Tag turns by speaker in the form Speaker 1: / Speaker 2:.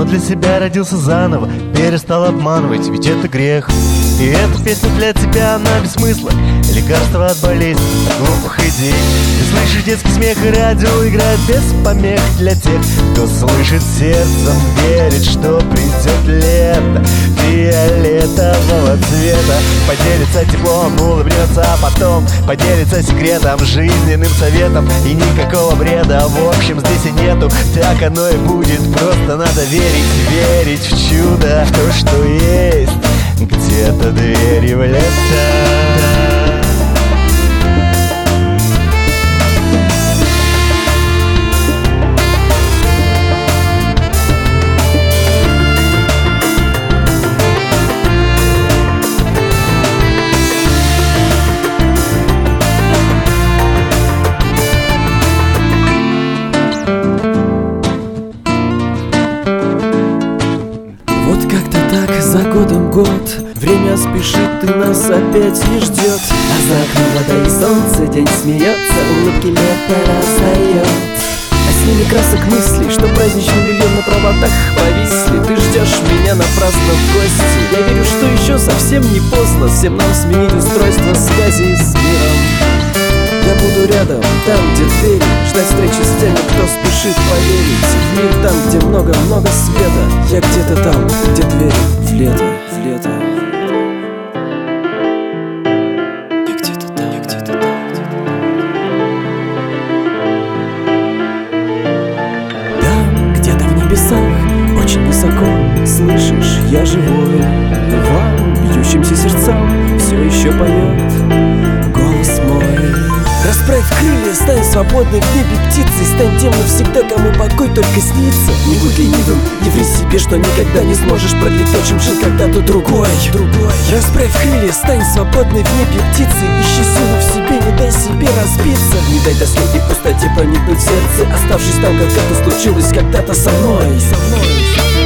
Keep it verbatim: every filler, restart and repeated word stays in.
Speaker 1: для себя родился заново, перестал обманывать, ведь это грех. И эта песня для тебя, она без смысла, лекарство от болезней, от глупых идей. Ты слышишь детский смех, и радио играет без помех для тех, кто слышит сердцем, верит, что придет лето фиолетового цвета. Поделится теплом, улыбнется, а потом поделится секретом, жизненным советом. И никакого бреда, в общем, здесь и нету. Так оно и будет, просто надо верить, верить в чудо, в то, что есть где-то двери в лето.
Speaker 2: Вот как-то так за годом год, время спешит и нас опять не ждет.
Speaker 3: А за окном вода и солнце, день смеется, улыбки лето раздает.
Speaker 2: А с ними красок мыслей, что праздничный миллион на проводах повисли. Ты ждешь меня напрасно в гости. Я верю, что еще совсем не поздно всем нам сменить устройство связи с миром. Я буду рядом, там, где двери, ждать встречи с теми, кто спешит поверить в мир, там, где много-много света. Я где-то там, где двери в лето, в лето. Я где-то там, я где-то там, где-то там. Там, где-то в небесах, очень высоко, слышишь, я живой. И вам, бьющимся сердцам, все еще поет голос мой. Расправь крылья, стань свободной в небе птицей. Стань тем навсегда, кому покой только снится. Не будь ленивым, не ври себе, что никогда не сможешь продлить то, чем жил когда-то другой, другой. Расправь крылья, стань свободной в небе птицей. Ищи силу в себе, не дай себе разбиться. Не дай тоске и пустоте проникнуть в сердце, оставшись там, как это случилось когда-то со мной, со мной.